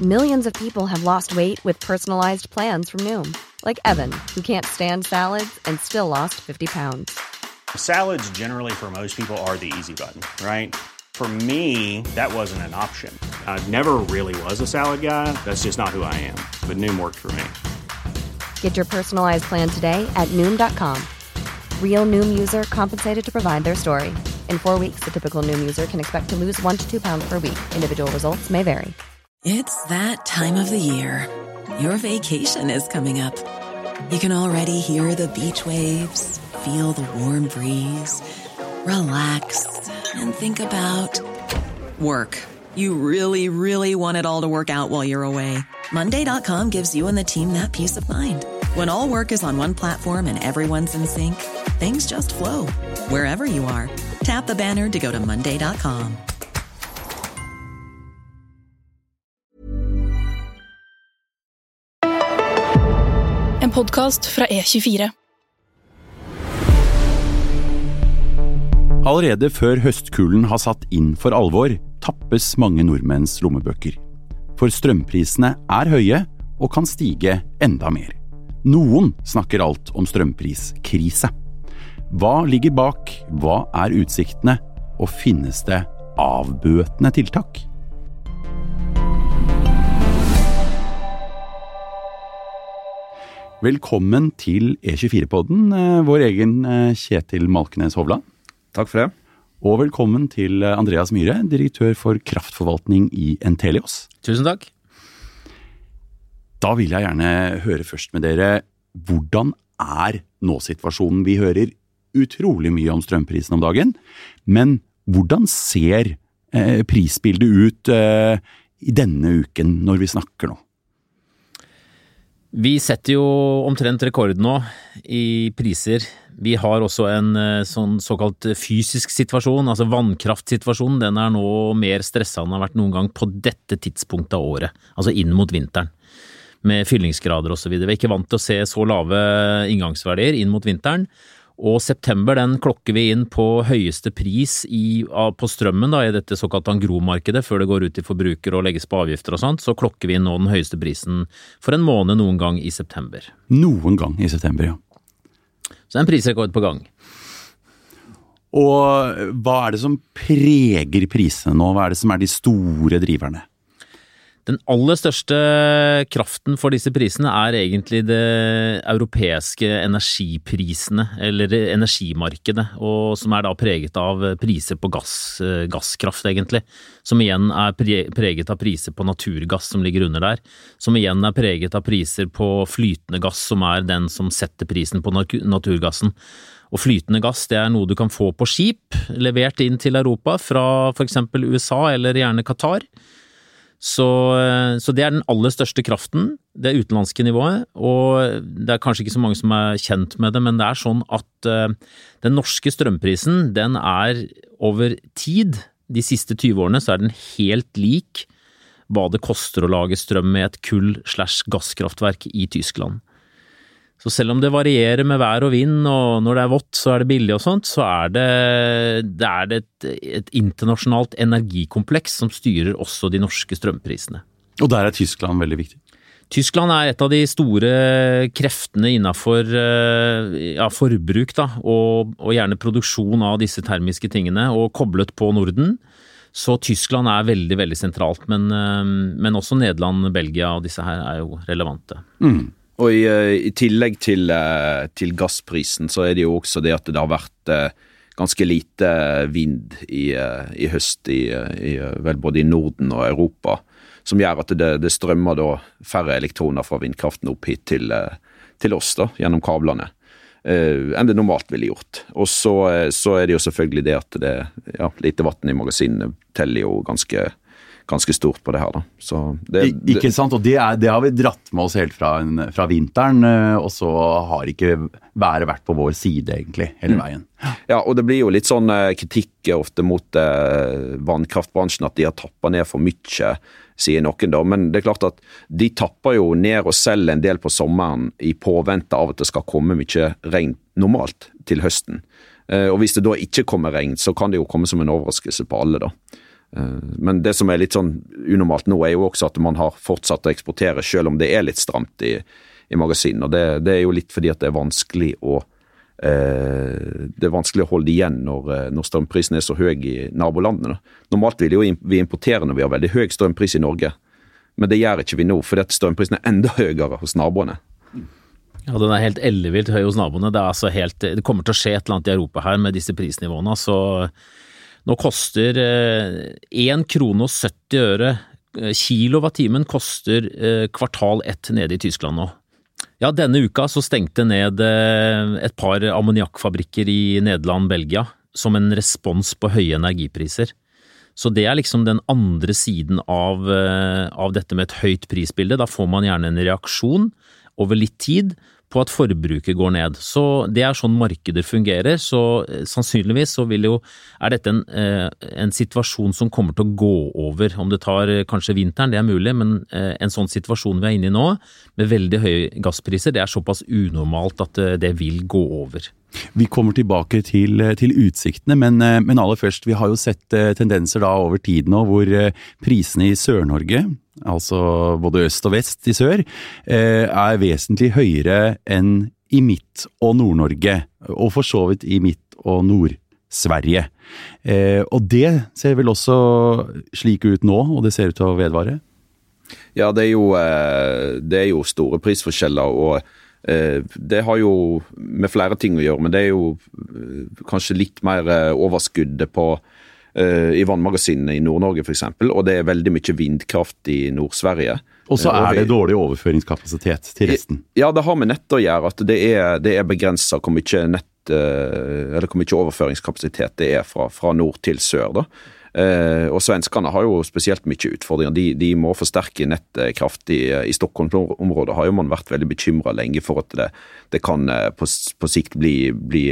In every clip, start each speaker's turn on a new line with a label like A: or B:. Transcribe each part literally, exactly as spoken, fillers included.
A: Millions of people have lost weight with personalized plans from Noom. Like Evan, who can't stand salads and still lost fifty pounds.
B: Salads generally for most people are the easy button, right? For me, that wasn't an option. I never really was a salad guy. That's just not who I am. But Noom worked for me.
A: Get your personalized plan today at Noom dot com. Real Noom user compensated to provide their story. In four weeks, the typical Noom user can expect to lose one to two pounds per week. Individual results may vary.
C: It's that time of the year. Your vacation is coming up. You can already hear the beach waves, feel the warm breeze, relax, and think about work. You really, really want it all to work out while you're away. Monday dot com gives you and the team that peace of mind. When all work is on one platform and everyone's in sync, things just flow. Wherever you are, tap the banner to go to Monday dot com.
D: En podcast fra E tjuefire.
E: Allerede før høstkulen har satt inn for alvor, tappes mange nordmenns lommebøker. For strømprisene er høye og kan stige enda mer. Noen snakker alt om strømpriskrise. Hva ligger bak? Hva er utsiktene? Og finnes det avbøtende tiltak? Velkommen til E tjuefire-podden, vår egen Kjetil Malkenes Hovland.
F: Takk for det.
E: Og velkommen til Andreas Myhre, direktør for kraftforvaltning i Entelios.
F: Tusen takk.
E: Da vil jeg gjerne høre først med dere, hvordan er nå-situasjonen? Vi hører utrolig mye om strømprisen om dagen, men hvordan ser eh, prisbildet ut eh, i denne uken når vi snakker nå?
F: Vi setter jo omtrent rekord nå i priser. Vi har også en sånn såkalt fysisk situasjon, altså vannkraftsituasjonen. Den er nå mer stresset enn den har vært noen gang på dette tidspunktet av året, altså inn mot vinteren, med fyllingsgrader og så videre. Vi er ikke vant til å se så lave inngangsverdier inn mot vinteren, og september den klokker vi inn på høyeste pris i, på strømmen da, i dette såkalt Angro-markedet, før det går ut til forbruker og legges på avgifter og sånt, så klokker vi inn nå den høyeste prisen for en måned noen gang i september.
E: Noen gang i september, ja.
F: Så det er en prisrekord på gang.
E: Og hva er det som preger prisene nå? Hva er det som er de store driverne?
F: Den aller største kraften for disse prisene er egentlig det europeiske energiprisene, eller energimarkedet, og som er da preget av priser på gass, gasskraft egentlig, som igjen er preget av priser på naturgass som ligger under der, som igjen er preget av priser på flytende gass, som er den som setter prisen på naturgassen. Og flytende gass, det er noe du kan få på skip, levert inn til Europa fra for eksempel U S A eller gjerne Qatar. Så, så det er den aller største kraften, det utenlandske nivået, og det er kanskje ikke så mange som er kjent med det, men det er sånn at uh, den norske strømprisen, den er over tid, de siste tyve årene, så er den helt lik hva det koster å lage strøm med et kull slash gasskraftverk i Tyskland. Så selv om det varierer med vær og vind, og når det er vått så er det billig og sånt, så er det, det, er det et, et internasjonalt energikompleks som styrer også de norske strømprisene.
E: Og der er Tyskland veldig viktig.
F: Tyskland er et av de store kreftene innenfor ja, forbruk da, og, og gjerne produksjon av disse termiske tingene, og koblet på Norden. Så Tyskland er veldig, veldig sentralt, men, men også Nederland, Belgia og disse her er jo relevante.
E: Mm.
G: Og i, i tillegg til, til gassprisen så er det jo også det at det har vært ganske lite vind i, i høst i, i, vel både i Norden og Europa, som gjør at det, det strømmer da færre elektroner fra vindkraften opp hit til, til oss da, gjennom kablene, eh, enn det normalt ville gjort. Og så, så er det jo selvfølgelig det at det, ja, lite vatten i magasinet teller jo ganske ganske stort på det her da. Så det,
E: I, ikke sant, og det, er, det har vi dratt med oss helt fra, en, fra vinteren, og så har ikke været vært på vår side egentlig, hele veien.
G: Ja, og det blir jo litt sånn kritikk ofte mot eh, vannkraftbransjen, at de har tappet ned for mye, sier noen da, men det er klart at de tapper jo ned og selger en del på sommeren i påvente av at det skal komme mye regn normalt til høsten. Eh, og hvis det da ikke kommer regn, så kan det jo komme som en overraskelse på alle da. Men det som er litt sånn unormalt nå er jo også at man har fortsatt å eksportere selv om det er litt stramt i, i magasin, og det, det er jo litt fordi at det er vanskelig å eh, det er vanskelig å holde igjen når, når strømprisen er så høy i nabolandene. Normalt vil jo vi importere når vi har veldig høy strømpris i Norge, men det gjør ikke vi nå, fordi at strømprisen er enda høyere hos naboene.
F: Ja, den er helt ellevilt høy hos naboene. Det, er altså helt, det kommer til å skje et eller annet i Europa her med disse prisnivåene, så nå koster én krone og sytti øre, kilowatt-timen koster kvartal ett nede i Tyskland nå. Ja, denne uka så stengte ned et par ammoniakkfabrikker i Nederland, Belgia, som en respons på høye energipriser. Så det er liksom den andre siden av, av dette med et høyt prisbilde. Da får man gjerne en reaksjon over litt tid på at forbruket går ned. Så det er sånn markeder fungerer, så sannsynligvis så vil jo, er dette en, en situasjon som kommer til å gå over. Om det tar kanskje vinteren, det er mulig, men en sånn situasjon vi er inne i nå, med veldig høye gasspriser, det er såpass unormalt at det vil gå over.
E: Vi kommer tilbake til, til utsiktene, men, men aller først, vi har jo sett tendenser da over tid nå, hvor prisene i Sør-Norge, altså både øst og vest i sør, er vesentlig høyere enn i Midt- og Nord-Norge, og for så vidt i Midt- og Nord-Sverige. Og det ser vel også slik ut nå, og det ser ut til å vedvare?
G: Ja, det er jo, det er jo store prisforskjeller, og det har jo med flere ting å gjøre, men det er jo kanskje litt mer overskudd på i vannmagasinene i Nord-Norge for eksempel, og det er veldig mye vindkraft i Nord-Sverige.
E: Og så er det dårlig overføringskapasitet til resten.
G: Ja, det har med nett å gjøre, at det er, det er begrenset hvor mye nett, eller hvor mye overføringskapasitet det er fra, fra nord til sør da. Eh, og svenskene har jo spesielt mye utfordringer. De, de må forsterke nettkraft i, i Stockholm-området. Har jo man vært veldig bekymret lenge for at det, det kan på, på sikt bli, bli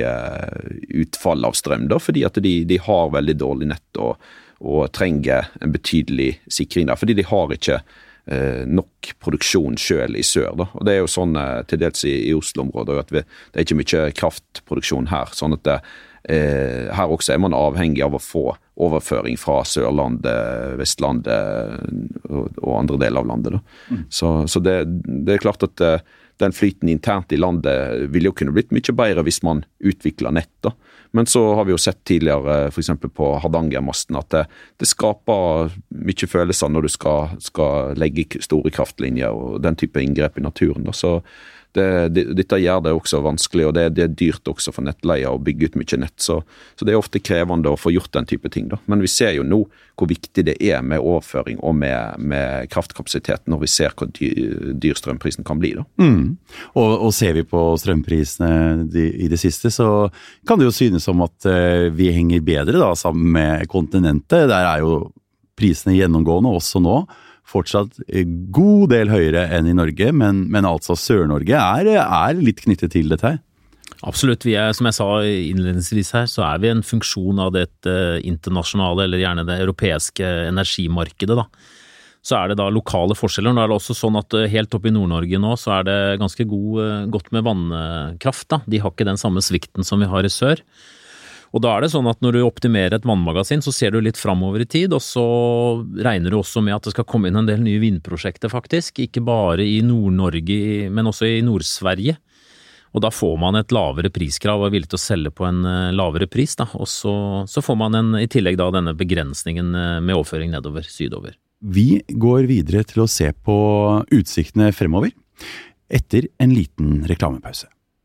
G: utfall av strøm da, fordi at de, de har veldig dårlig nett og, og trenger en betydelig sikring der, fordi de har ikke eh, nok produksjon selv i sør da. Og det er jo sånn eh, til dels i, i Oslo-området at vi, det er ikke mye kraftproduksjon her, sånn at det Eh, her også er man avhengig av å få overføring fra Sørlandet, Vestlandet og, og andre deler av landet. Da. Mm. Så, så det, det er klart at uh, den flyten internt i landet vil jo kunne blitt mye bedre hvis man utvikler nett. Da. Men så har vi jo sett tidligere, for eksempel på Hardangermasten, at det, det skaper mye følelser når du skal, skal legge store kraftlinjer og den type inngrep i naturen. Da. Så Det, det, dette gjør det også vanskelig, og det, det er dyrt også for nettleier å bygge ut mye nett, så, så det er ofte krevende å få gjort den type ting da. Men vi ser jo nå hvor viktig det er med overføring og med, med kraftkapasitet når vi ser hvor dyr, dyr strømprisen kan bli da.
E: Mm. Og, og ser vi på strømprisene de, i det siste, så kan det jo synes som at uh, vi henger bedre da sammen med kontinentet. Der er jo prisene gjennomgående også nå. Fortsatt god del høyere enn i Norge, men, men altså Sør-Norge er, er litt knyttet til dette her.
F: Absolutt, vi er, som jeg sa innledningsvis her, så er vi en funksjon av det internasjonale, eller gjerne det europeiske energimarkedet da. Så er det da lokale forskjeller. Nå er det også sånn at helt oppe i Nord-Norge nå, så er det ganske god, godt med vannkraft da. De har ikke den samme svikten som vi har i sør. Og da er det sånn at når du optimerer et vannmagasin, så ser du litt fremover i tid, og så regner du også med at det skal komme inn en del nye vindprosjekter faktisk, ikke bare i Nord-Norge, men også i Nord-Sverige. Og da får man et lavere priskrav og er villig til å selge på en lavere pris, da. Og så, så får man en, i tillegg da denne begrensningen med overføring nedover, sydover.
E: Vi går videre til å se på utsiktene fremover, etter en liten reklamepause.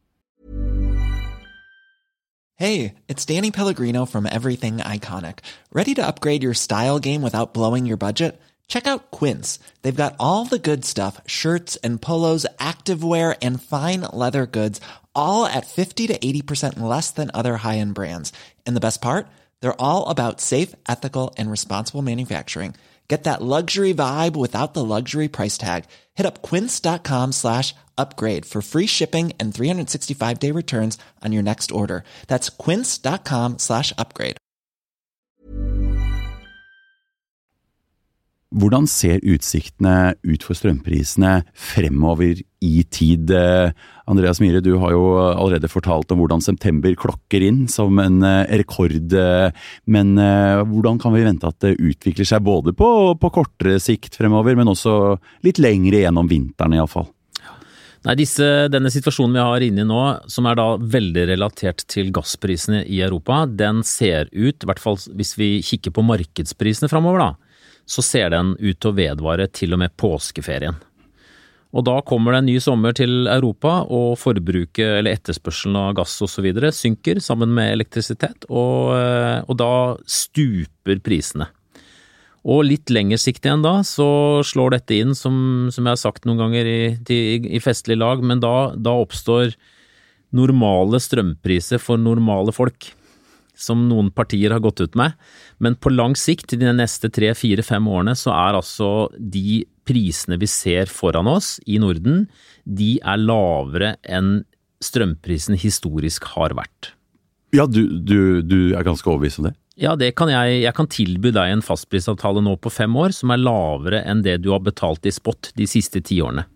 H: Hey, it's Danny Pellegrino from Everything Iconic. Ready to upgrade your style game without blowing your budget? Check out Quince. They've got all the good stuff, shirts and polos, activewear, and fine leather goods, all at fifty to eighty percent less than other high-end brands. And the best part? They're all about safe, ethical, and responsible manufacturing. Get that luxury vibe without the luxury price tag. Hit up quince.com slash upgrade for free shipping and three sixty-five day returns on your next order. That's quince.com slash upgrade.
E: Hvordan ser utsiktene ut for strømprisene fremover i tid? Andreas Myhre, du har jo allerede fortalt om hvordan september klokker inn som en rekord, men hvordan kan vi vente at det utvikler seg både på, på kortere sikt fremover, men også litt lengre gjennom vinteren i alle fall?
F: Nei, disse, denne situasjonen vi har inne i nå, som er da veldig relatert til gassprisene i Europa, den ser ut, i hvert fall hvis vi kikker på markedsprisene fremover da, så ser den ut til å vedvare til og med påskeferien. Og da kommer det en ny sommer til Europa, og forbruket eller etterspørselen av gass og så videre synker sammen med elektrisitet, og, og da stuper prisene. Og litt lenger sikt igjen da, så slår dette inn, som, som jeg har sagt noen ganger i, i, i festlig lag, men da, da oppstår normale strømpriser for normale folk, som noen partier har gått ut med. Men på lang sikt, i de neste tre, fire, fem årene, så er altså de prisene vi ser foran oss i Norden, de er lavere enn strømprisen historisk har vært.
E: Ja, du, du, du er ganske overbevist om det?
F: Ja, det kan jeg. Jeg kan tilby deg en fastprisavtale nå på fem år som er lavere enn det du har betalt i spot de siste ti årene.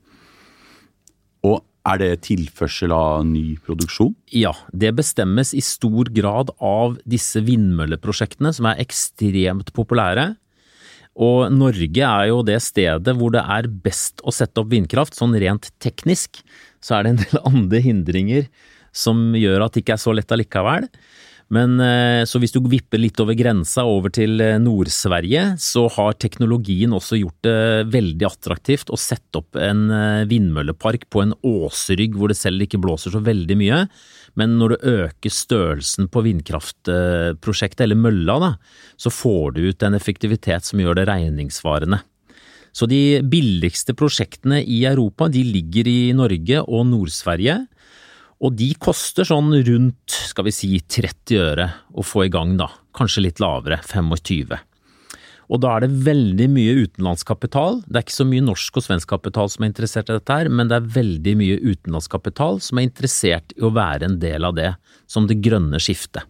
E: Og er det tilførsel av ny produksjon?
F: Ja, det bestemmes i stor grad av disse vindmølleprosjektene som er ekstremt populære. Og Norge er jo det stedet hvor det er best å sette opp vindkraft, sånn rent teknisk. Så er det en del andre hindringer som gjør at det ikke er så lett allikevel. Men så hvis du vipper litt over grensa over til Nord-Sverige, så har teknologien også gjort det veldig attraktivt å sette opp en vindmøllepark på en åsrygg hvor det selv ikke blåser så veldig mye. Men når du øker størrelsen på vindkraftprosjektet eller mølla, da, så får du ut en effektivitet som gjør det regningssvarende. Så de billigste prosjektene i Europa, de ligger i Norge og Nord-Sverige. Og de koster sånn rundt, skal vi si, tretti øre å få i gang da, kanskje litt lavere, tjuefem. Og da er det veldig mye utenlandskapital. Det er ikke så mye norsk og svensk kapital som er interessert i dette her, men det er veldig mye utenlandskapital som er interessert i å være en del av det, som det grønne skiftet.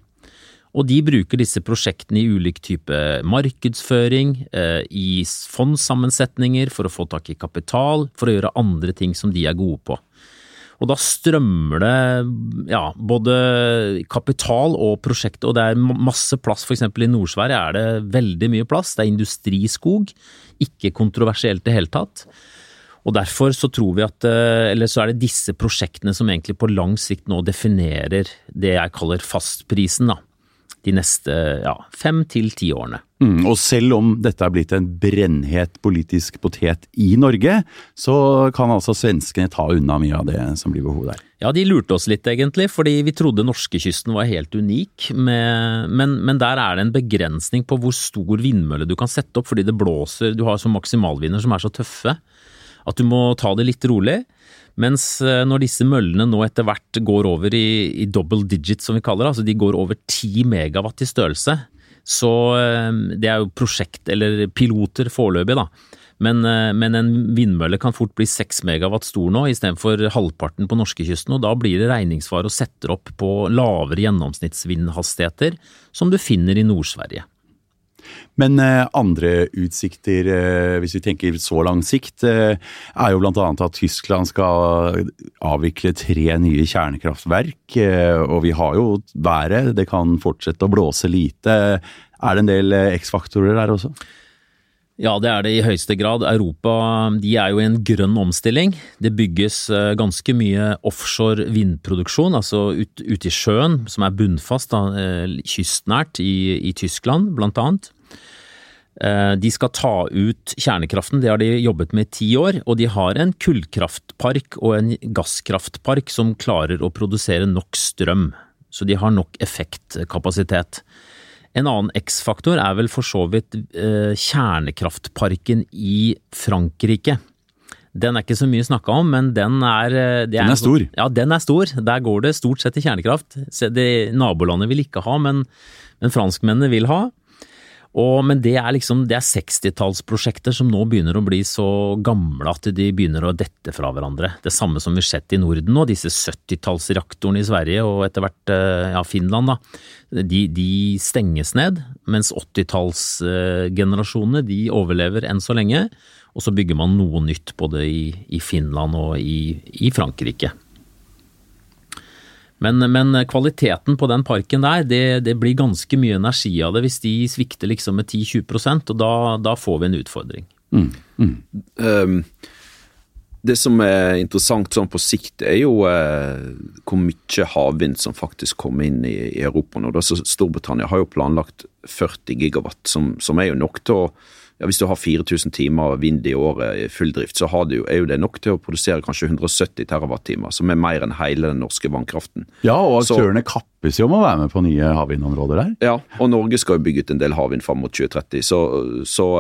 F: Og de bruker disse prosjektene i ulik type markedsføring, eh, i fondssammensetninger for å få tak i kapital, for å gjøre andre ting som de er gode på. Og da strømmer det ja, både kapital og prosjekt, og det er masse plass. For eksempel i Nord-Sverige er det veldig mye plass. Det er industriskog, ikke kontroversielt i hele tatt. Og derfor så tror vi at, eller så er det disse prosjektene som egentlig på lang sikt nå definerer det jeg kaller fastprisen da, de neste ja, fem til ti årene.
E: Mm, og selv om dette er blitt en brennhet politisk potet i Norge, så kan altså svenskene ta unna mye av det som blir behov der.
F: Ja, de lurte oss litt egentlig, fordi vi trodde norskekysten var helt unik, med, men, men der er det en begrensning på hvor stor vindmølle du kan sette opp, fordi det blåser, du har så maksimalvinder som er så tøffe, at du må ta det litt rolig. Mens når disse møllene nå etter hvert går over i, i double digits, som vi kaller det, altså de går over ti megawatt i størrelse, så det er jo prosjekt eller piloter foreløpig da. Men, men en vindmølle kan fort bli seks megawatt stor nå, i stedet for halvparten på norskekysten, og da blir det regningssvar å sette opp på lavere gjennomsnittsvindhastigheter, som du finner i Nord-Sverige.
E: Men eh, andre utsikter, eh, hvis vi tenker så lang sikt, eh, er jo blant annet at Tyskland skal avvikle tre nye kjernekraftverk, eh, og vi har jo været, det kan fortsette å blåse lite. Er det en del eh, X-faktorer der også?
F: Ja, det er det i høyeste grad. Europa, de er jo i en grønn omstilling. Det bygges ganske mye offshore vindproduksjon, altså ut, ut i sjøen, som er bunnfast, da, kystnært i, i Tyskland blant annet. De skal ta ut kjernekraften, det har de jobbet med i ti år, og de har en kullkraftpark og en gasskraftpark som klarer å produsere nok strøm, så de har nok effektkapasitet. En annen X-faktor er vel for så vidt eh, kjernekraftparken i Frankrike. Den er ikke så mye snakket om, men den er... Det er
E: den er stor.
F: Ja, den er stor. Der går det stort sett i kjernekraft. Det, nabolandet vil ikke ha, men, men franskmennene vil ha. Og, men det er liksom, det er sekstitallsprosjekter som nå begynner å bli så gamle at de begynner å dette fra hverandre. Det samme som vi har sett i Norden nå, disse syttitallsreaktorene i Sverige og etter hvert ja, Finland da. De, de stenges ned, mens åttitallsgenerasjonene de overlever enn så lenge, og så bygger man noe nytt både i, i Finland og i, i Frankrike. Men, men kvaliteten på den parken der, det, det blir ganske mye energi av det hvis de svikter liksom med ti til tjue prosent, og da, da får vi en utfordring.
G: Mm, mm. Um, det som er interessant sånn på sikt er jo uh, hvor mye havvind som faktisk kommer inn i, i Europa nå. Da, så Storbritannia har jo planlagt førti gigawatt, som, som er jo nok til å Ja, hvis du har fire tusen timer vind i året i full drift, så har du, er jo det nok til å produsere kanskje hundre og sytti terawattimer, som er mer enn hele den norske vannkraften.
E: Ja, og aktørene så, kappes jo om å være med på nye havvindområder der.
G: Ja, og Norge skal jo bygge ut en del havvind frem mot tjue tretti, så, så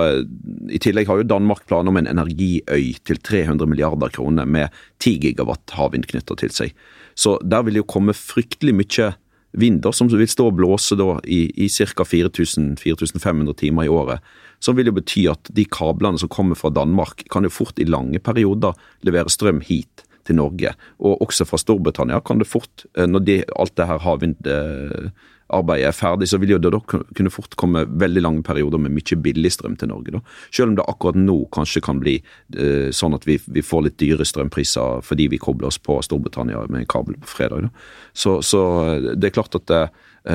G: i tillegg har jo Danmark planer om en energiøy til tre hundre milliarder kroner med ti gigawatt havvind knyttet til seg. Så der vil jo komme fryktelig mye vind da, som vil stå og blåse da, i, i cirka fire tusen til fire tusen fem hundre timer i året, som vil jo bety at de kablene som kommer fra Danmark kan jo fort i lange perioder levere strøm hit til Norge, og også fra Storbritannia kan det fort, når de, alt det her havvindarbeidet er ferdig, så vil jo det da kunne fort komme veldig lange perioder med mye billig strøm til Norge da. Selv om det akkurat nå kanskje kan bli uh, sånn at vi, vi får litt dyre strømpriser fordi vi kobler oss på Storbritannia med en kabel på fredag da. Så, så det er klart at det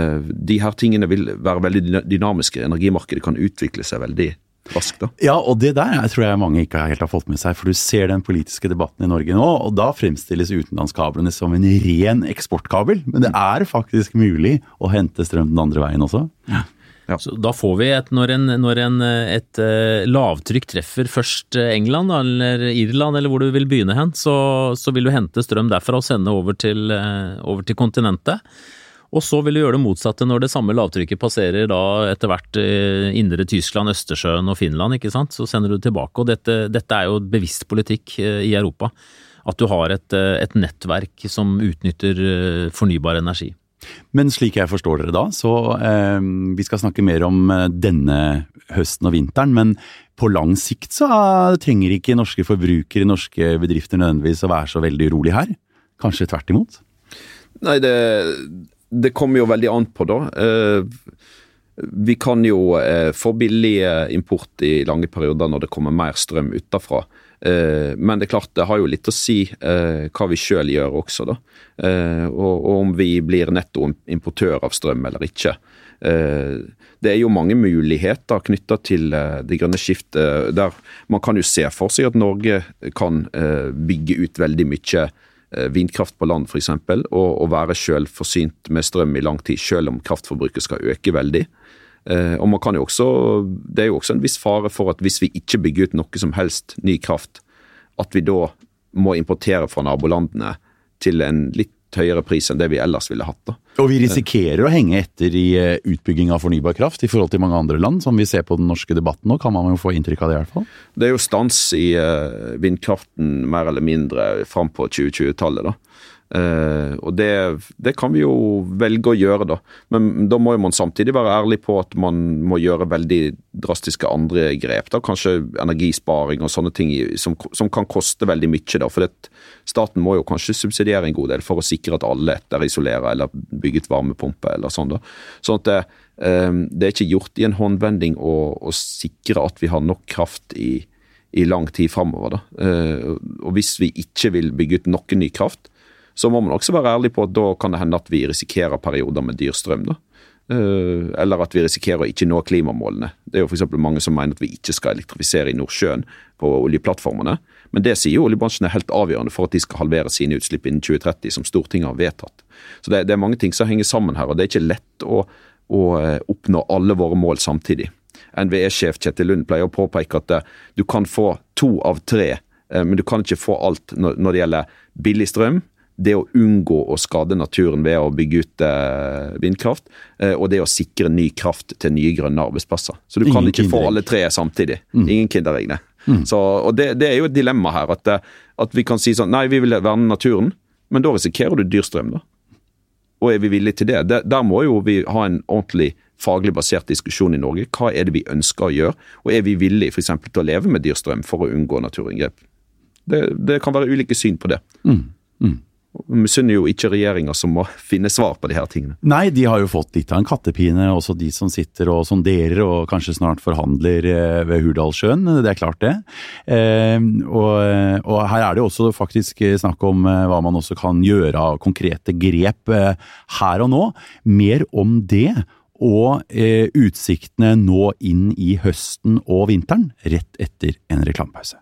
G: de her tingene vil være veldig dynamiske. Energimarkedet kan utvikle seg veldig raskt da.
E: Ja, og det der jeg tror jeg mange ikke helt har fått med seg, for du ser den politiske debatten i Norge nå, og da fremstilles utenlandskablene som en ren eksportkabel, men det er faktisk mulig å hente strøm den andre veien også. Ja.
F: Ja. Så da får vi et, når, en, når en, et uh, lavtrykk treffer først England da, eller Irland, eller hvor du vil begynne hen, så, så vil du hente strøm derfra og sende over til, uh, over til kontinentet. Og så vil du gjøre det motsatte når det samme lavtrykket passerer da etter hvert indre Tyskland, Østersjøen og Finland, ikke sant? Så sender du tilbake, og dette, dette er jo bevisst politikk i Europa, at du har et, et nettverk som utnytter fornybar energi.
E: Men slik jeg forstår dere da, så eh, vi skal snakke mer om denne høsten og vinteren, men på lang sikt så trenger ikke norske forbrukere, norske bedrifter nødvendigvis å være så veldig urolig her. Kanskje tvert imot?
G: Nei, det... Det kommer jo veldig an på da. Vi kan jo få billig import i lange perioder når det kommer mer strøm utenfra. Men det er klart, det har jo litt å si hva vi selv gjør også da. Og om vi blir netto importør av strøm eller ikke. Det er jo mange muligheter knyttet til det grønne skiftet, der man kan jo se for seg at Norge kan bygge ut veldig mye vindkraft på land for eksempel, og, og være selv forsynt med strøm i lang tid, selv om kraftforbruket skal øke veldig. Eh, og man kan jo også, det er jo også en viss fare for at hvis vi ikke bygger ut noe som helst ny kraft, at vi da må importere fra nabolandene til en litt høyere pris enn det vi ellers ville hatt da.
E: Og vi risikerer å henge etter i utbygging av fornybar kraft i forhold til mange andre land, som vi ser på den norske debatten nå, kan man jo få inntrykk av det i hvert fall.
G: Det er jo stans i uh, vindkraften mer eller mindre frem på tjue tjue-tallet da. Uh, og det, det kan vi jo velge å gjøre da, men da må jo man samtidig være ærlig på at man må gjøre veldig drastiske andre grep da, kanskje energisparing og sånne ting som, som kan koste veldig mye da, for det, staten må jo kanskje subsidiere en god del for å sikre at alle etter isolerer eller bygget varmepumpe eller sånn da, sånn at det, um, det er ikke gjort i en håndvending å, å sikre at vi har nok kraft i, i lang tid fremover da, uh, og hvis vi ikke vil bygge ut noe ny kraft, så må man også være ærlig på at da kan det hende at vi risikerer perioder med dyr strøm da. Uh, eller at vi risikerer å ikke nå klimamålene. Det er jo for eksempel mange som mener at vi ikke skal elektrifisere i Nordsjøen på oljeplattformene, men det sier jo oljebransjen er helt avgjørende for at de skal halvere sine utslipp innen tjue tretti, som Stortinget har vedtatt. Så det, det er mange ting som henger sammen her, og det er ikke lett å, å oppnå alle våre mål samtidig. N V E-sjef Kjetil Lund pleier å påpeke at uh, du kan få to av tre, uh, men du kan ikke få alt når, når det gjelder billig strøm, det å unngå å skade naturen ved å bygge ut eh, vindkraft, eh, og det å sikre ny kraft til nye grønne arbeidsplasser. Så du kan Ingen ikke få alle tre samtidig. Mm. Ingen kinderegne. Mm. Så, og det, det er jo et dilemma her, at, at vi kan si sånn, nei, vi vil verne naturen, men da risikerer du dyrstrøm da. Og er vi villige til det? Der, der må jo vi ha en ordentlig faglig basert diskusjon i Norge. Hva er det vi ønsker å gjøre, og er vi villige for eksempel til å leve med dyrstrøm for å unngå naturinngrep? Det, det kan være ulike syn på det. Mm. Mm. Vi synder jo ikke regjeringer som må finne svar på de her tingene.
E: Nei, de har jo fått litt av en kattepine, også de som sitter og sonderer og kanskje snart forhandler ved Hurdalssjøen, det er klart det. Eh, og, og her er det også faktisk snakk om hva man også kan gjøre av konkrete grep her og nå. Mer om det og eh, utsiktene nå inn i høsten og vinteren, rett etter en reklamepause.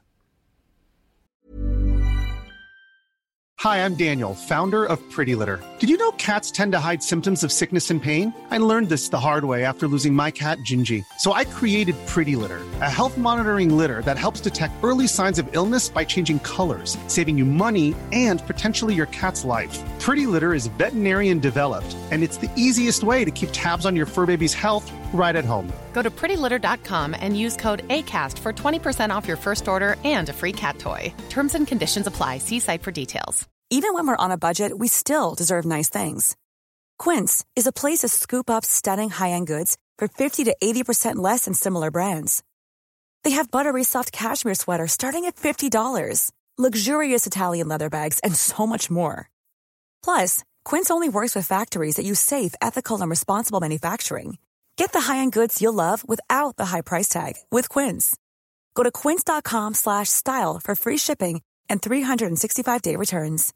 I: Hi, I'm Daniel, founder of Pretty Litter. Did you know cats tend to hide symptoms of sickness and pain? I learned this the hard way after losing my cat, Gingy. So I created Pretty Litter, a health monitoring litter that helps detect early signs of illness by changing colors, saving you money and potentially your cat's life. Pretty Litter is veterinarian developed, and it's the easiest way to keep tabs on your fur baby's health right at home.
J: Go to pretty litter dot com and use code ACAST for twenty percent off your first order and a free cat toy. Terms and conditions apply. See site for details.
K: Even when we're on a budget, we still deserve nice things. Quince is a place to scoop up stunning high-end goods for fifty to eighty percent less than similar brands. They have buttery soft cashmere sweaters starting at fifty dollars, luxurious Italian leather bags, and so much more. Plus, Quince only works with factories that use safe, ethical, and responsible manufacturing. Get the high-end goods you'll love without the high price tag with Quince. Go to quince.com slash style for free shipping and three sixty-five day returns.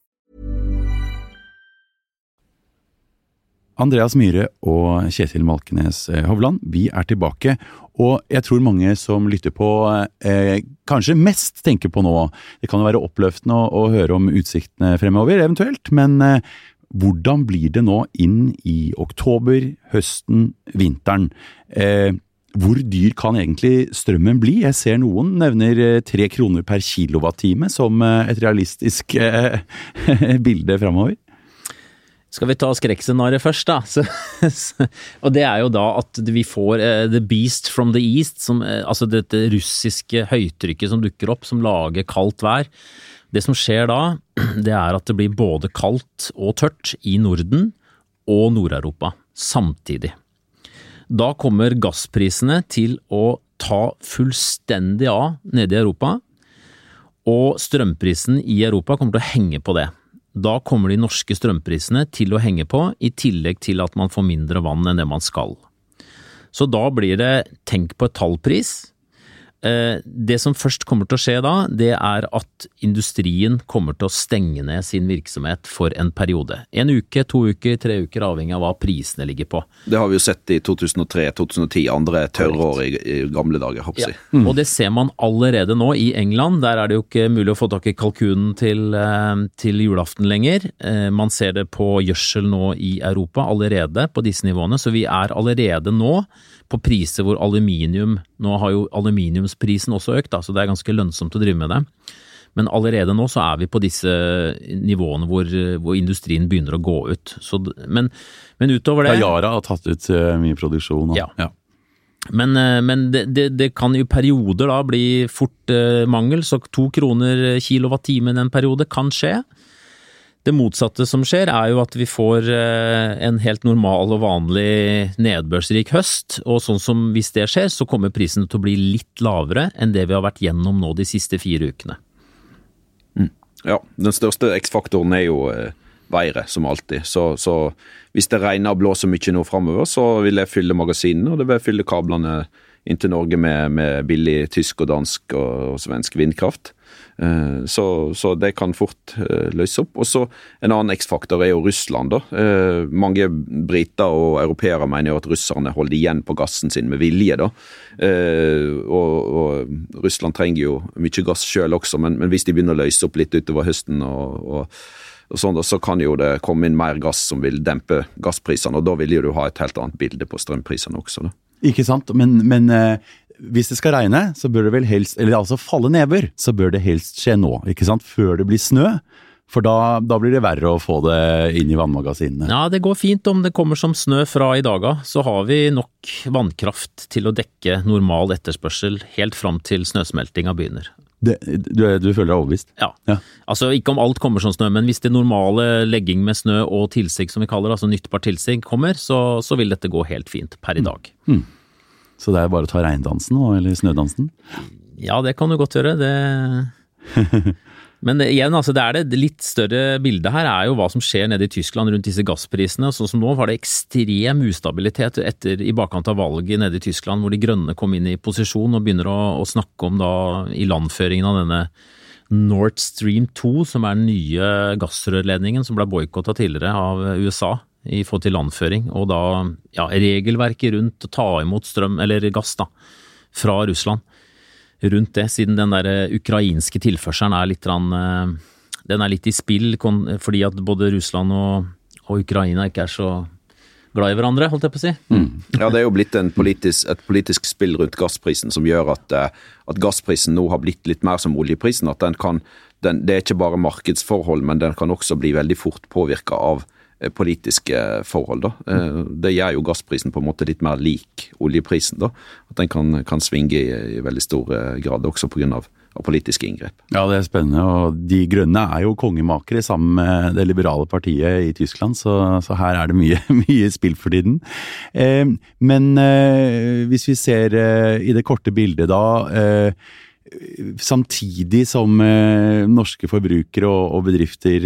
E: Andreas Myhre og Kjetil Malkenes Hovland, vi er tilbake, og jeg tror mange som lytter på eh, kanskje mest tenker på nå. Det kan jo være oppløftende å, å høre om utsiktene fremover eventuelt, men eh, hvordan blir det nå inn i oktober, høsten, vinteren? Eh, hvor dyr kan egentlig strømmen bli? Jeg ser noen nevner tre kroner per kilowattime som et realistisk eh, bilde fremover.
F: Skal vi ta skrekkscenariet først da? Så, så, og det er jo da at vi får uh, The Beast from the East, som, uh, altså dette russiske høytrykket som dukker opp, som lager kaldt vær. Det som skjer da, det er at det blir både kaldt og tørt i Norden og Nord-Europa samtidig. Da kommer gassprisene til å ta fullstendig av nede i Europa, og strømprisen i Europa kommer til å henge på det. Da kommer de norske strømprisene til å henge på, i tillegg til at man får mindre vann enn det man skal. Så da blir det, tenk på et tallpris. Det som først kommer til å skje da, det er at industrien kommer til å stenge ned sin virksomhet for en periode. En uke, to uker, tre uker, avhengig av hva prisene ligger på.
G: Det har vi jo sett i to tusen og tre til to tusen og ti, andre tørrår i, i gamle dager, håper jeg.
F: Ja. Mm. Og det ser man allerede nå i England. Der er det jo ikke mulig å få tak i kalkunen til, til julaften lenger. Man ser det på gjødsel nå i Europa allerede på disse nivåene, så vi er allerede nå på priser hvor aluminium, nå har jo aluminiumsprisen også økt, da, så det er ganske lønnsomt å drive med det. Men allerede nå så er vi på disse nivåene hvor, hvor industrien begynner å gå ut. Så, men, men utover det...
E: Ja, Yara har tatt ut uh, mye produksjon.
F: Ja. ja. Men, uh, men det, det, det kan i perioder da bli fort uh, mangel, så to kroner kilowatt-timen en periode kan skje. Det motsatte som skjer er jo at vi får en helt normal og vanlig nedbørsrik høst, og sånn som hvis det skjer, så kommer prisen til å bli litt lavere enn det vi har vært gjennom nå de siste fire ukene.
G: Mm. Ja, den største X-faktoren er jo eh, været, som alltid. Så, så hvis det regner og blåser mye nå fremover, så vil jeg fylle magasinene, og det vil fylle kablene inn til Norge med, med billig tysk og dansk og, og svensk vindkraft. Så, så det kan fort uh, løse opp. Og så en annen X-faktor er jo Russland da. Uh, mange briter og europeere mener jo at russerne holder igjen på gassen sin med vilje da. Uh, og, og Russland trenger jo mye gass selv også, men, men hvis de begynner å løse opp litt utover høsten og, og, og sånn da, så kan jo det komme inn mer gass som vil dempe gassprisene, og da vil jo du ha et helt annet bilde på strømprisene også da.
E: Ikke sant, men, men uh... hvis det skal regne, så bør det vel helst, eller altså falle never, så bør det helst skje nå, ikke sant? Før det blir snø, for da, da blir det verre å få det inn i vannmagasinene.
F: Ja, det går fint om det kommer som snø fra i dag, så har vi nok vannkraft til å dekke normal etterspørsel helt fram til snøsmeltinga begynner.
E: Det, du, du føler deg overbevist?
F: Ja. ja, altså ikke om alt kommer som snø, men hvis det normale legging med snø og tilsig som vi kaller det, altså nyttbart tilsig kommer, så, så vil dette gå helt fint per i dag.
E: Mm. Mm. Så det er bare å ta regndansen eller snødansen?
F: Ja, det kan du godt gjøre, det... Men igjen, altså det er det litt større bildet her er jo hva som skjer nede i Tyskland rundt disse gassprisene. Sånn som nå var det ekstrem ustabilitet etter i bakkant av valget nede i Tyskland, hvor de grønne kom inn i posisjon og begynner å, å snakke om da i landføringen av denne Nord Stream to, som er den nye gassrørledningen som ble boykottet tidligere av U S A i forhold til landføring, og da ja, regelverket rundt å ta imot strøm, eller gass da, fra Russland. Rundt det, siden den der ukrainske tilførselen er litt, den er litt i spill, fordi at både Russland og, og Ukraina ikke er så glad i hverandre, holdt jeg på å si.
G: Mm. Ja, det er jo blitt en politisk, et politisk spill rundt gassprisen som gjør at, at gassprisen nå har blitt litt mer som oljeprisen, at den kan, den, det er ikke bare markedsforhold, men den kan også bli veldig fort påvirket av politiske forhold da. Det gjør jo gassprisen på en måte litt mer lik oljeprisen da, at den kan, kan svinge i, i veldig stor grad også på grunn av, av politiske inngrep.
E: Ja, det er spennende, og de grønne er jo kongemakere sammen med det liberale partiet i Tyskland, så, så her er det mye, mye spill for tiden. Eh, men eh, hvis vi ser eh, i det korte bildet da, eh, samtidig som eh, norske forbrukere og, og bedrifter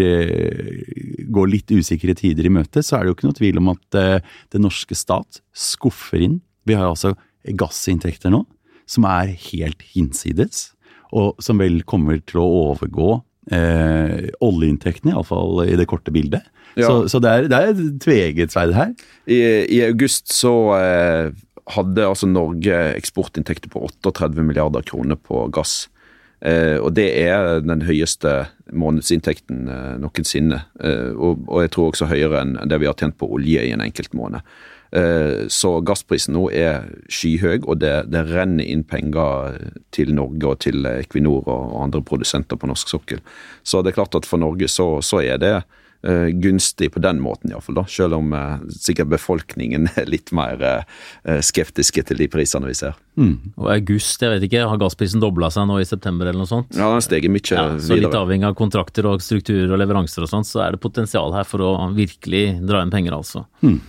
E: eh, går litt usikre tider i møte, så er det jo ikke noe tvil om at eh, det norske stat skuffer inn. Vi har altså gassinntekter nå, som er helt hinsides, og som vel kommer til å overgå eh, oljeinntektene, i alle fall i det korte bildet. Ja. Så, så det er, det er et tveget sverd her.
G: I, i august så... Eh, hadde altså Norge eksportinntekter på trettioåtte milliarder kroner på gass. Eh, og det er den høyeste månedsinntekten eh, noensinne. Eh, og, og jeg tror også høyere enn det vi har tjent på olje i en enkelt måned. Eh, så gassprisen nå er skyhøy, og det, det renner inn penger til Norge og til Equinor og, og andre produsenter på norsk sokkel. Så det er klart at for Norge så, så er det Uh, gunstig på den måten i hvert fall da, selv om uh, sikkert befolkningen er litt mer uh, skeptiske til de prisene vi ser.
F: Mm. Og august, jeg vet ikke, har gassprisen doblet seg nå i september eller noe sånt?
G: Ja, den steger mye ja,
F: så videre. Litt avhengig av kontrakter og strukturer og leveranser og sånt, så er det potensial her for å virkelig dra inn penger altså.
E: Mm.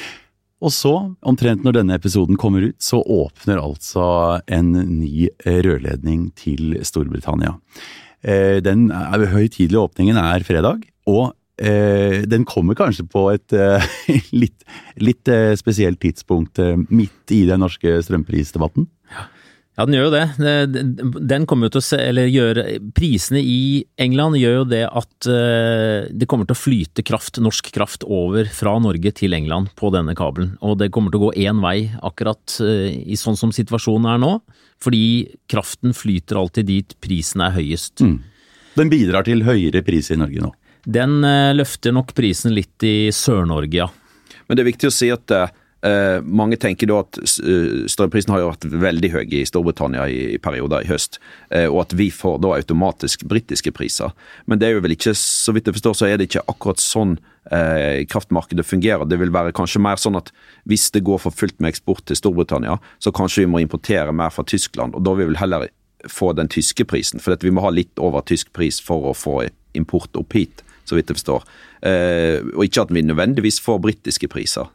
E: Og så, omtrent når denne episoden kommer ut, så åpner altså en ny rørledning til Storbritannia. Eh, den er, høytidelige åpningen er fredag, og Eh, den kommer kanskje på et eh, litt, litt eh, spesielt tidspunkt eh, midt i den norske strømprisdebatten.
F: Ja, den gjør jo det. Den kommer jo til å se, eller gjør, prisene i England gjør jo det at eh, det kommer til å flyte kraft, norsk kraft over fra Norge til England på denne kabelen. Og det kommer til å gå en vei akkurat eh, i sånn som situasjonen er nå, fordi kraften flyter alltid dit prisen er høyest.
E: Mm. Den bidrar til høyere pris i Norge nå.
F: Den uh, løfter nok prisen litt i Sør-Norge, ja.
G: Men det er viktig å si at uh, mange tenker da at uh, strømprisen har jo vært veldig høy i Storbritannia i, i perioder i høst, uh, og at vi får da automatisk britiske priser. Men det er jo vel ikke, så vidt jeg forstår, så er det ikke akkurat sånn uh, kraftmarkedet fungerer. Det vil være kanskje mer sånn at hvis det går for fullt med eksport til Storbritannia, så kanskje vi må importere mer fra Tyskland, og da vil vi vel heller få den tyske prisen, for at vi må ha litt over tysk pris for å få import opp hit, så vidt jeg forstår. Eh, og ikke at vi nødvendigvis får britiske priser.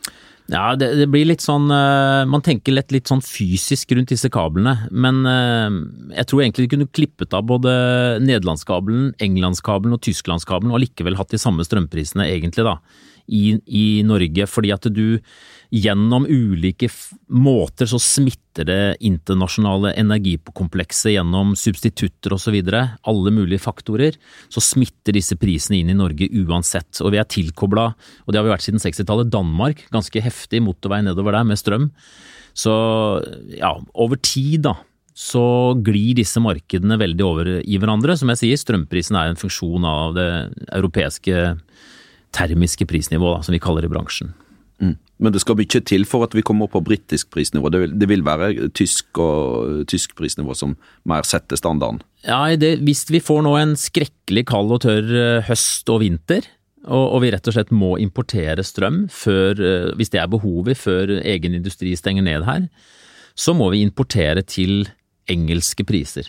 F: Ja, det, det blir litt sånn, uh, man tenker lett litt sånn fysisk rundt disse kablene, men uh, jeg tror egentlig de kunne klippet av både Nederlandskabelen, Englandskabelen og Tysklandskabelen, og likevel hatt de samme strømprisene egentlig da, i, i Norge, fordi at du gjennom ulike f- måter så smitter det internasjonale energikomplekset gjennom substitutter og så videre, alle mulige faktorer, så smitter disse prisene inn i Norge uansett, og vi er tilkoblet, og det har vi vært siden sekstitallet, Danmark, ganske heftig motorvei nedover der med strøm, så ja, over tid da, så glir disse markedene veldig over i hverandre, som jeg sier, strømprisen er en funksjon av det europeiske termiske prisnivå da, som vi kaller det i bransjen.
G: Mm. Men det skal mye til for at vi kommer opp på britisk prisnivå. Det vil, det vil være tysk og tysk prisnivå som mer setter standarden.
F: Ja, det, hvis vi får nå en skrekkelig kald og tørr høst og vinter, og, og vi rett og slett må importere strøm før, hvis det er behovet før egen industri stenger ned her, så må vi importere til engelske priser.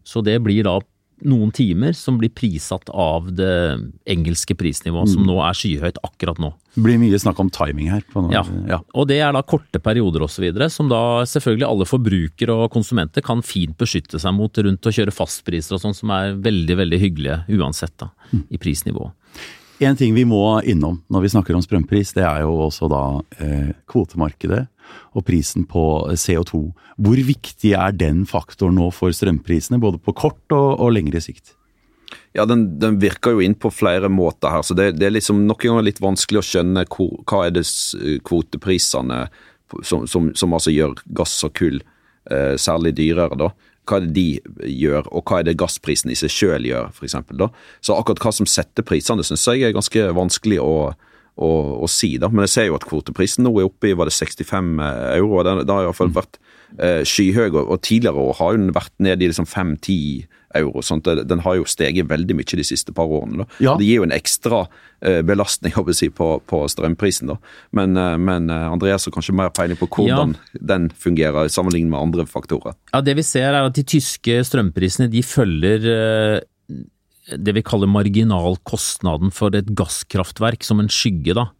F: Så det blir da noen timer som blir prissatt av det engelske prisnivået, mm. som nå er skyhøyt akkurat nå.
E: Det blir mye snakk om timing her. På noe.
F: Ja. ja, og det er da korte perioder og så videre, som da selvfølgelig alle forbrukere og konsumenter kan fint beskytte seg mot rundt å kjøre fastpriser og sånn, som er veldig, veldig hyggelige uansett da, mm. i prisnivået.
E: En ting vi må innom når vi snakker om strømpris, det er jo også da eh, kvotemarkedet og prisen på C O to. Hvor viktig er den faktoren nå for strømprisene, både på kort og, og lengre sikt?
G: Ja, den, den virker jo inn på flere måter her, så det, det er liksom noen ganger litt vanskelig å skjønne hvor, hva er det kvoteprisene som, som, som altså gjør gass og kull eh, særlig dyrere da. Hva er det de gjør, og hva er det gassprisen i seg selv gjør, for eksempel da. Så akkurat hva som setter prisene, synes jeg er ganske vanskelig å, å, å si da. Men jeg ser jo at kvoteprisen nå er oppe i, var det sekstifem euro, og det, det har i hvert fall vært eh, skyhøy, og, og tidligere år har jo den vært ned i liksom fem til ti euro, sånn at den har jo steget veldig mye de siste par årene da. Ja. Det gir jo en ekstra eh, belastning å si, på, på strømprisen da. Men, eh, men Andreas har kanskje mer peiling på hvordan ja. den fungerer sammenlignet med andre faktorer.
F: Ja, det vi ser er at de tyske strømprisene, de følger eh, det vi kaller marginalkostnaden for et gasskraftverk som en skygge da.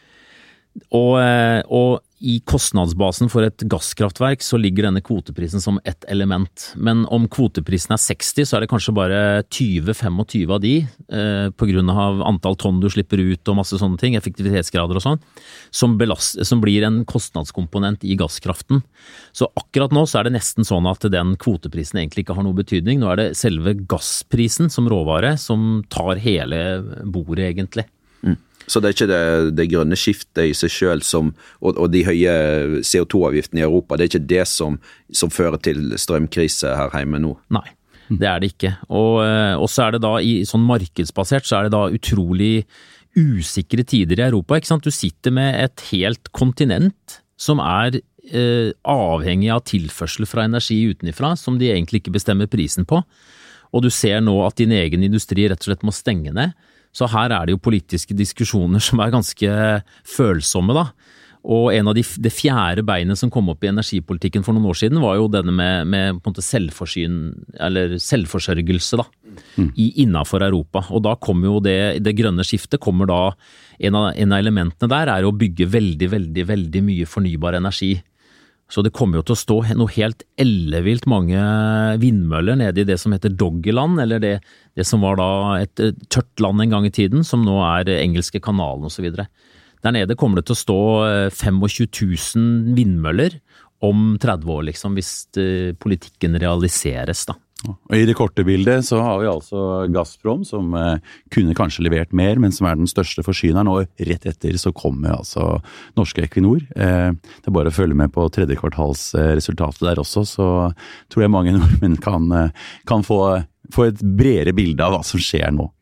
F: Og, og i kostnadsbasen for et gasskraftverk så ligger denne kvoteprisen som et element. Men om kvoteprisen er seksti, så er det kanskje bare tjue til tjuefem av de, eh, på grunn av antall tonn du slipper ut og masse sånne ting, effektivitetsgrader og sånn, som, belast, som blir en kostnadskomponent i gasskraften. Så akkurat nå så er det nesten sånn at den kvoteprisen egentlig ikke har noe betydning. Nå er det selve gassprisen som råvare som tar hele bordet egentlig.
G: Mm. Så det er ikke det, det grønne skiftet i seg selv som, og, og de høye C O to avgiftene i Europa, det er ikke det som, som fører til strømkrise her hjemme nå?
F: Nei, det er det ikke. Og, og så er det da, i sånn markedsbasert, så er det da utrolig usikre tider i Europa, ikke sant? Du sitter med et helt kontinent som er eh, avhengig av tilførsel fra energi utenifra, som de egentlig ikke bestemmer prisen på. Og du ser nå at din egen industri rett og slett må stenge ned. Så her er det jo politiske diskusjoner som er ganske følsomme da. Og en av de, det fjerde beinet som kom opp i energipolitikken for noen år siden var jo denne med, med på en måte selvforsyn, eller selvforsørgelse da, mm. i, innenfor Europa. Og da kommer jo det, det grønne skiftet kommer da, en av, en av elementene der er å bygge veldig, veldig, veldig mye fornybar energi. Så det kommer jo til å stå noe helt ellevilt mange vindmøller nede i det som heter Doggerland, eller det, det som var da et tørt land en gang i tiden, som nå er engelske kanalen og så videre. Der nede kommer det til å stå tjuefem tusen vindmøller om tretti år, liksom, hvis politikken realiseres da.
E: Og i det korte bildet så har vi altså Gazprom som eh, kunne kanskje levert mer, men som er den største forsyneren, og rett etter så kommer altså norske Equinor. Eh, det er bare å følge med på tredje kvartals eh, resultatet der også, så tror jeg mange nordmenn kan, eh, kan få, få et bredere bilde av hva som skjer nå.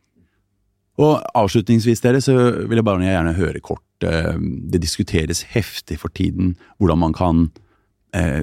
E: Og avslutningsvis dere, så vil jeg bare gjerne høre kort, eh, det diskuteres heftig for tiden hvordan man kan eh,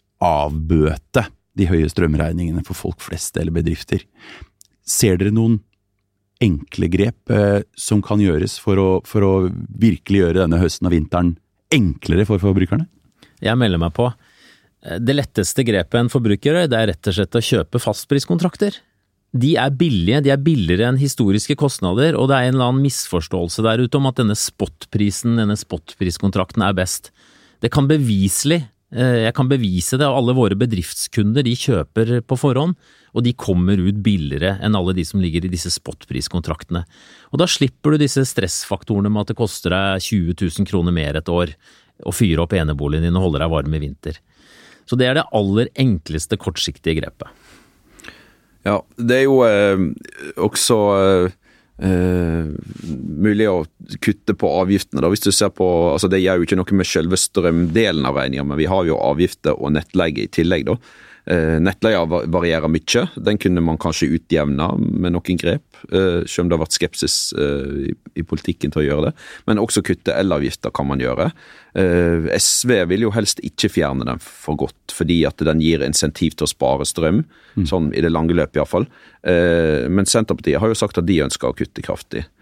E: avbøte de høye strømregningene for folk flest eller bedrifter. Ser dere noen enkle grep eh, som kan gjøres for å, for å virkelig gjøre denne høsten og vinteren enklere for forbrukerne?
F: Jeg melder meg på. Det letteste grepet en forbruker gjør, det er rett og slett å kjøpe fastpriskontrakter. De er billige, de er billigere enn historiske kostnader, og det er en eller annen misforståelse der ute om at denne spotprisen, denne spotpriskontrakten er best. Det kan beviselig Jeg kan bevise det, og alle våre bedriftskunder de kjøper på forhånd, og de kommer ut billigere enn alle de som ligger i disse spotpriskontraktene. Og da slipper du disse stressfaktorene med at det koster deg tjue tusen kroner mer et år å fyre opp eneboligen din og holde deg varm i vinter. Så det er det aller enkleste kortsiktige grepet.
G: Ja, det er jo eh, også eh, Uh, mulig å kutte på avgiftene da, hvis du ser på, altså det gjør jo ikke noe med selve strømdelen av regningen, men vi har jo avgifter og nettleie i tillegg da. Uh, nettleie varierer mye, den kunne man kanskje utjevne med noen grep, uh, selv om det har vært skepsis uh, i, i politikken til å gjøre det, men også kutte elavgifter kan man gjøre. Uh, S V vil jo helst ikke fjerne den for godt, fordi at den gir insentiv til å spare strøm, mm. sånn i det lange løpet i hvert fall. Uh, men Senterpartiet har jo sagt at de ønsker å kutte kraftig.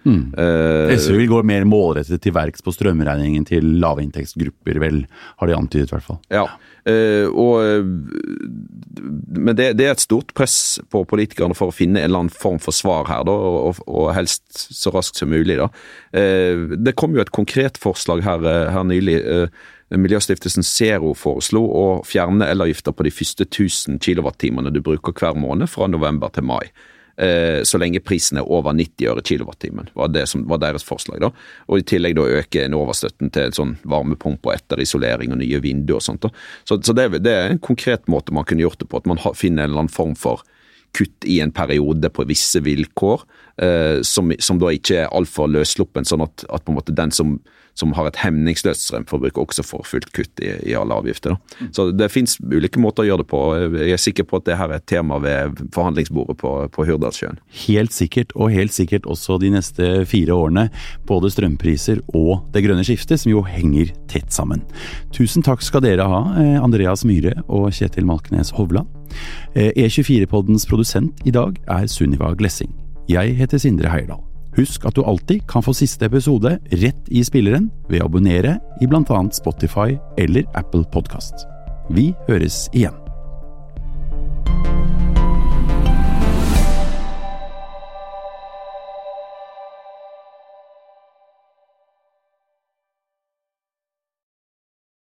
E: Mm. Uh, S V vil gå mer målrettet til verks på strømregningen til lavinntektsgrupper, vel, har de antydet i hvert fall.
G: Ja, uh, og, men det, det er et stort press på politikerne for å finne en eller annen form for svar her, da, og, og helst så raskt som mulig. Da. Uh, det kom jo et konkret forslag her, her nylig. Uh, Miljøstiftelsen Zero foreslo å fjerne elavgifter på de første tusen kilowattimene du bruker hver måned fra november til mai. Så lenge prisen er over nitti øre kilowattimen, var det som var deres forslag da. Og i tillegg da øke en overstøtten til sånn varmepumpe og etterisolering og nye vinduer og sånt da. Så, så det, det er en konkret måte man kunne gjort det på, at man finner en eller annen form for kutt i en periode på visse vilkår, eh, som, som da ikke er alt for løsluppen, sånn at, at på en måte den som, som har et hemningsløst strømforbruk også får fullt kutt i, i alle avgifter. Da. Så det finnes ulike måter å gjøre det på. Jeg er sikker på at det her er et tema ved forhandlingsbordet på, på Hurdalssjøen.
E: Helt sikkert, og helt sikkert også de neste fire årene, både strømpriser og det grønne skiftet, som jo henger tett sammen. Tusen takk skal dere ha, Andreas Myhre og Kjetil Malkenes Hovland. E tjuefire-poddens produsent i dag er Sunniva Glessing. Jeg heter Sindre Heierdal. Husk at du alltid kan få siste episode rett i spilleren ved å abonnere i blant annet Spotify eller Apple Podcast. Vi høres igjen.